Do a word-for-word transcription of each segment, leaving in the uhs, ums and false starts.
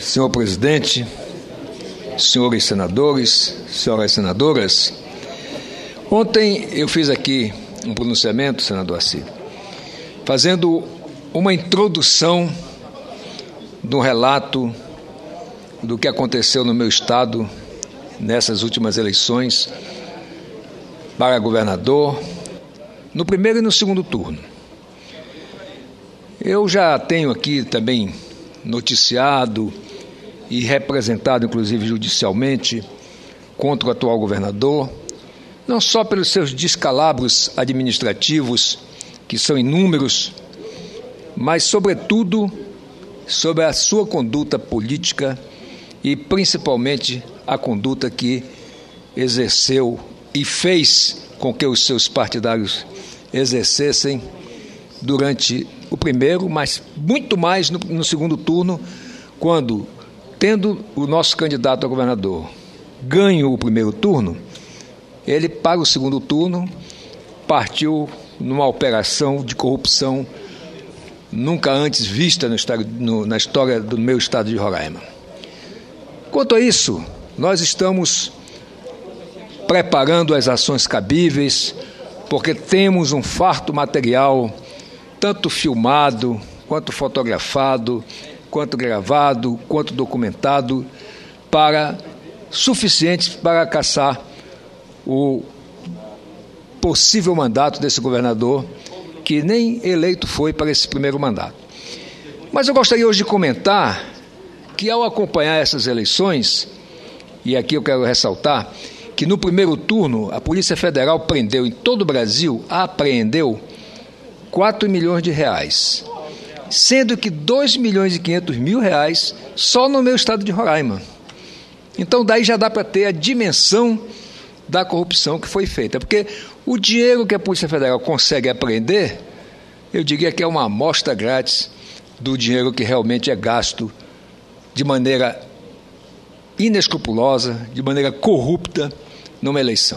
Senhor presidente, senhores senadores, senhoras senadoras, ontem eu fiz aqui um pronunciamento, senador Assir, fazendo uma introdução de um relato do que aconteceu no meu estado nessas últimas eleições para governador, no primeiro e no segundo turno. Eu já tenho aqui também noticiado e representado, inclusive judicialmente, contra o atual governador, não só pelos seus descalabros administrativos, que são inúmeros, mas, sobretudo, sobre a sua conduta política e, principalmente, a conduta que exerceu e fez com que os seus partidários exercessem durante o primeiro, mas muito mais no, no segundo turno, quando, tendo o nosso candidato a governador ganho o primeiro turno, ele, para o segundo turno, partiu numa operação de corrupção nunca antes vista no, no, na história do meu estado de Roraima. Quanto a isso, nós estamos preparando as ações cabíveis, porque temos um farto material, tanto filmado, quanto fotografado, quanto gravado, quanto documentado, para suficientes para caçar o possível mandato desse governador, que nem eleito foi para esse primeiro mandato. Mas eu gostaria hoje de comentar que, ao acompanhar essas eleições, e aqui eu quero ressaltar, que no primeiro turno a Polícia Federal prendeu em todo o Brasil, apreendeu quatro milhões de reais, sendo que dois milhões e quinhentos mil reais só no meu estado de Roraima. Então daí já dá para ter a dimensão da corrupção que foi feita, porque o dinheiro que a Polícia Federal consegue apreender, eu diria que é uma amostra grátis do dinheiro que realmente é gasto de maneira inescrupulosa, de maneira corrupta numa eleição.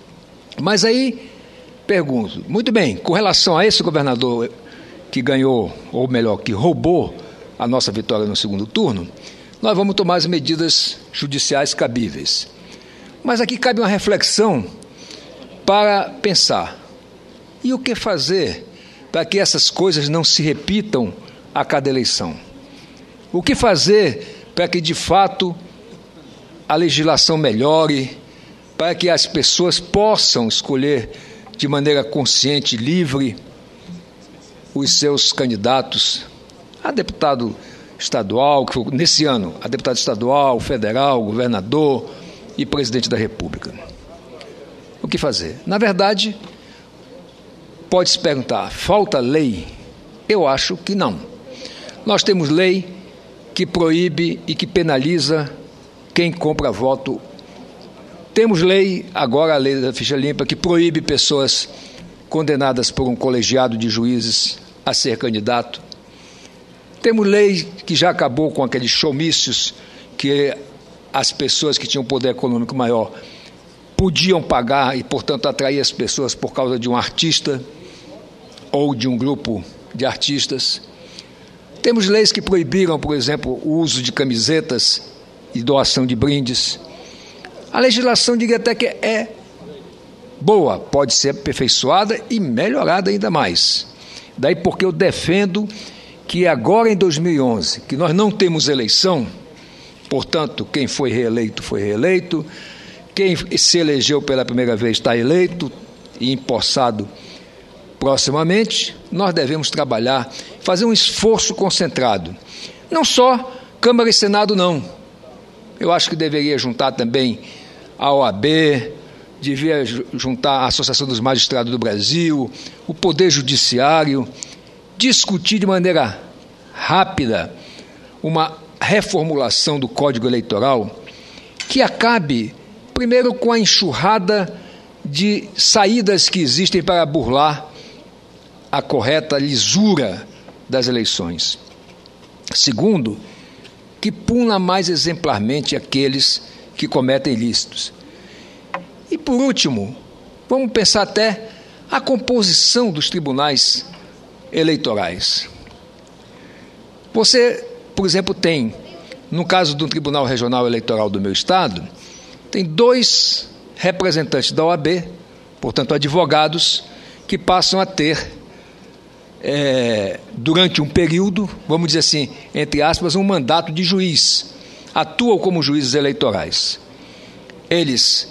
Mas aí pergunto, muito bem, com relação a esse governador que ganhou, ou melhor, que roubou a nossa vitória no segundo turno, nós vamos tomar as medidas judiciais cabíveis. Mas aqui cabe uma reflexão para pensar, e o que fazer para que essas coisas não se repitam a cada eleição? O que fazer para que, de fato, a legislação melhore, para que as pessoas possam escolher de maneira consciente e livre os seus candidatos a deputado estadual, que foi, nesse ano, a deputado estadual, federal, governador e presidente da República. O que fazer? Na verdade, pode-se perguntar, falta lei? Eu acho que não. Nós temos lei que proíbe e que penaliza quem compra voto. Temos lei, agora a lei da ficha limpa, que proíbe pessoas condenadas por um colegiado de juízes a ser candidato. Temos lei que já acabou com aqueles showmícios que as pessoas que tinham poder econômico maior podiam pagar e, portanto, atrair as pessoas por causa de um artista ou de um grupo de artistas. Temos leis que proibiram, por exemplo, o uso de camisetas e doação de brindes. A legislação, diria até que é boa, pode ser aperfeiçoada e melhorada ainda mais. Daí porque eu defendo que agora em dois mil e onze, que nós não temos eleição, portanto, quem foi reeleito, foi reeleito, quem se elegeu pela primeira vez está eleito e empossado proximamente, nós devemos trabalhar, fazer um esforço concentrado. Não só Câmara e Senado, não. Eu acho que deveria juntar também a O A B, devia juntar a Associação dos Magistrados do Brasil, o Poder Judiciário, discutir de maneira rápida uma reformulação do Código Eleitoral que acabe, primeiro, com a enxurrada de saídas que existem para burlar a correta lisura das eleições. Segundo, que puna mais exemplarmente aqueles que cometem ilícitos. E, por último, vamos pensar até a composição dos tribunais eleitorais. Você, por exemplo, tem no caso do Tribunal Regional Eleitoral do meu estado, tem dois representantes da O A B, portanto advogados, que passam a ter, é, durante um período, vamos dizer assim, entre aspas, um mandato de juiz. Atuam como juízes eleitorais. Eles,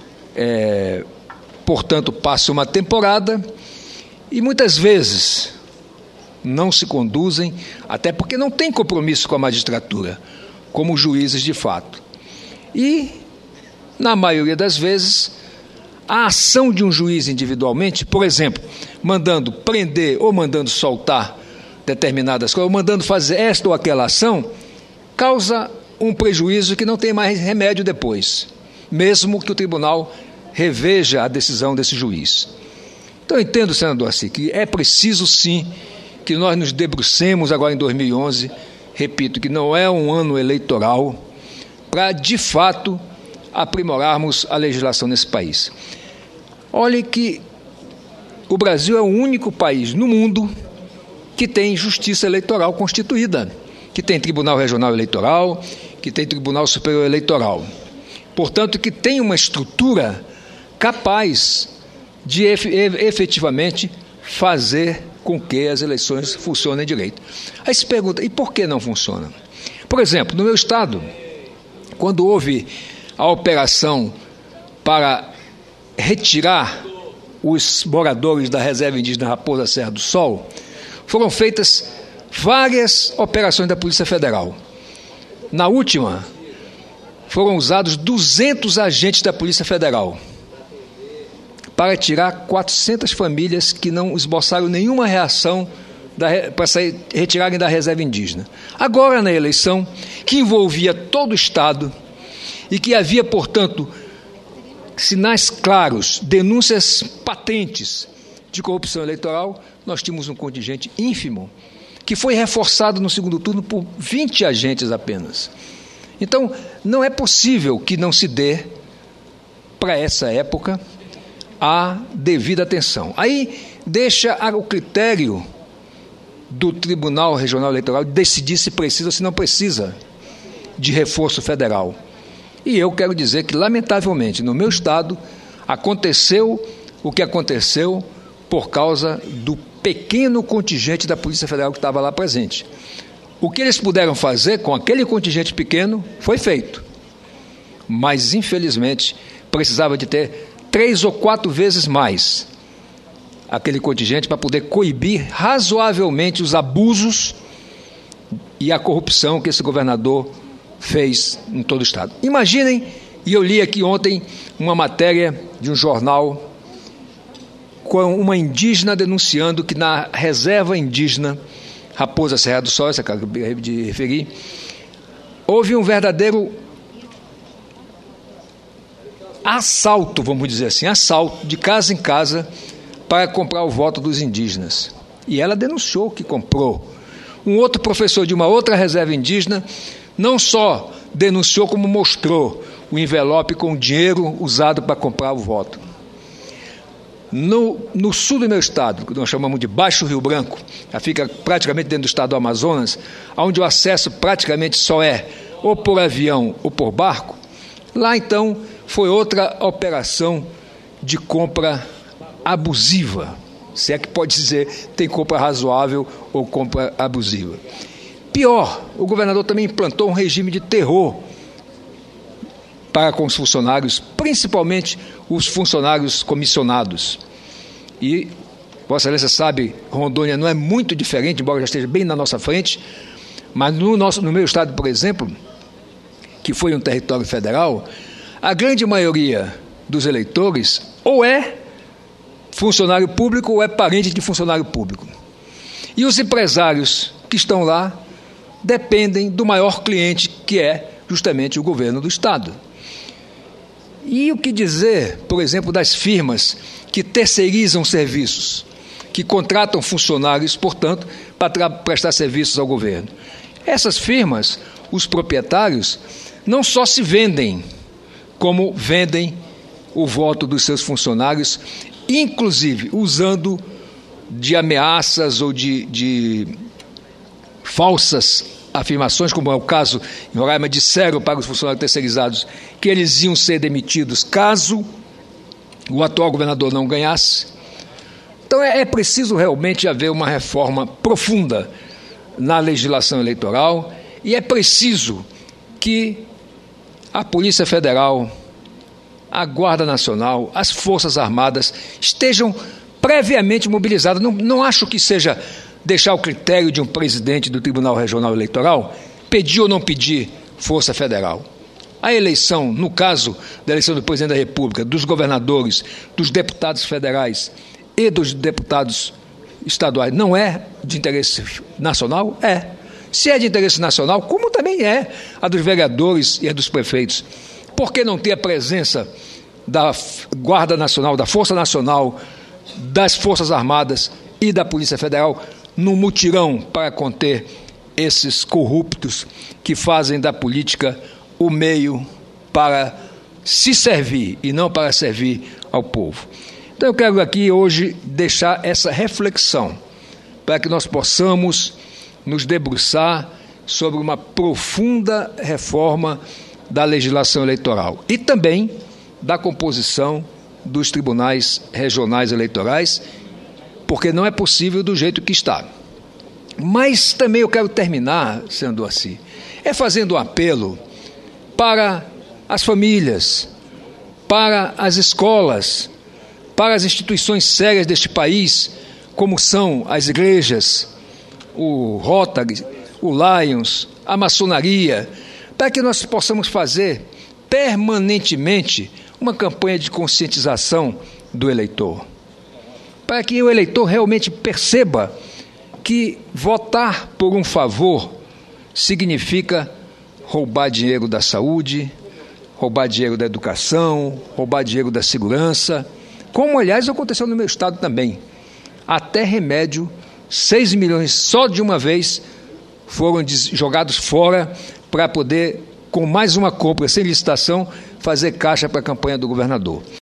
é, portanto, passam uma temporada e muitas vezes não se conduzem, até porque não têm compromisso com a magistratura, como juízes de fato. E, na maioria das vezes, a ação de um juiz individualmente, por exemplo, mandando prender ou mandando soltar determinadas coisas, ou mandando fazer esta ou aquela ação, causa um prejuízo que não tem mais remédio depois, mesmo que o tribunal reveja a decisão desse juiz. Então, eu entendo, senador Assi, que é preciso, sim, que nós nos debrucemos agora em dois mil e onze, repito, que não é um ano eleitoral, para, de fato, aprimorarmos a legislação nesse país. Olhe que o Brasil é o único país no mundo que tem justiça eleitoral constituída, que tem Tribunal Regional Eleitoral, que tem Tribunal Superior Eleitoral. Portanto, que tem uma estrutura capaz de efetivamente fazer com que as eleições funcionem direito. Aí se pergunta, e por que não funciona? Por exemplo, no meu estado, quando houve a operação para retirar os moradores da reserva indígena Raposa Serra do Sol, foram feitas várias operações da Polícia Federal. Na última, foram usados duzentos agentes da Polícia Federal para tirar quatrocentas famílias que não esboçaram nenhuma reação da, para sair, retirarem da reserva indígena. Agora, na eleição, que envolvia todo o Estado e que havia, portanto, sinais claros, denúncias patentes de corrupção eleitoral, nós tínhamos um contingente ínfimo, que foi reforçado no segundo turno por vinte agentes apenas. Então, não é possível que não se dê, para essa época, a devida atenção. Aí deixa o critério do Tribunal Regional Eleitoral decidir se precisa ou se não precisa de reforço federal. E eu quero dizer que, lamentavelmente, no meu estado, aconteceu o que aconteceu por causa do pequeno contingente da Polícia Federal que estava lá presente. O que eles puderam fazer com aquele contingente pequeno foi feito. Mas, infelizmente, precisava de ter três ou quatro vezes mais aquele contingente para poder coibir razoavelmente os abusos e a corrupção que esse governador fez em todo o estado. Imaginem, e eu li aqui ontem uma matéria de um jornal com uma indígena denunciando que na reserva indígena Raposa Serra do Sol, essa que eu acabei de referir, houve um verdadeiro assalto, vamos dizer assim, assalto de casa em casa para comprar o voto dos indígenas. E ela denunciou que comprou. Um outro professor de uma outra reserva indígena não só denunciou, como mostrou o envelope com o dinheiro usado para comprar o voto. No, no sul do meu estado, que nós chamamos de Baixo Rio Branco, fica praticamente dentro do estado do Amazonas, onde o acesso praticamente só é ou por avião ou por barco, lá então foi outra operação de compra abusiva, se é que pode dizer, tem compra razoável ou compra abusiva. Pior, o governador também implantou um regime de terror para com os funcionários, principalmente os funcionários comissionados. E, Vossa Excelência sabe, Rondônia não é muito diferente, embora já esteja bem na nossa frente, mas no, nosso, no meu estado, por exemplo, que foi um território federal, a grande maioria dos eleitores ou é funcionário público ou é parente de funcionário público. E os empresários que estão lá dependem do maior cliente, que é justamente o governo do estado. E o que dizer, por exemplo, das firmas que terceirizam serviços, que contratam funcionários, portanto, para prestar serviços ao governo? Essas firmas, os proprietários, não só se vendem, como vendem o voto dos seus funcionários, inclusive usando de ameaças ou de, de falsas afirmações, como é o caso em Roraima, disseram para os funcionários terceirizados que eles iam ser demitidos caso o atual governador não ganhasse. Então é, é preciso realmente haver uma reforma profunda na legislação eleitoral e é preciso que a Polícia Federal, a Guarda Nacional, as Forças Armadas estejam previamente mobilizadas. Não, não acho que seja deixar o critério de um presidente do Tribunal Regional Eleitoral pedir ou não pedir Força Federal. A eleição, no caso da eleição do presidente da República, dos governadores, dos deputados federais e dos deputados estaduais, não é de interesse nacional? É. Se é de interesse nacional, como também é a dos vereadores e a dos prefeitos. Por que não ter a presença da Guarda Nacional, da Força Nacional, das Forças Armadas e da Polícia Federal no mutirão para conter esses corruptos que fazem da política o meio para se servir e não para servir ao povo? Então eu quero aqui hoje deixar essa reflexão para que nós possamos nos debruçar sobre uma profunda reforma da legislação eleitoral e também da composição dos tribunais regionais eleitorais, porque não é possível do jeito que está. Mas também eu quero terminar, sendo assim, é fazendo um apelo para as famílias, para as escolas, para as instituições sérias deste país, como são as igrejas, o Rotary, o Lions, a maçonaria, para que nós possamos fazer permanentemente uma campanha de conscientização do eleitor, para que o eleitor realmente perceba que votar por um favor significa roubar dinheiro da saúde, roubar dinheiro da educação, roubar dinheiro da segurança, como, aliás, aconteceu no meu estado também. Até remédio, seis milhões só de uma vez foram jogados fora para poder, com mais uma compra sem licitação, fazer caixa para a campanha do governador.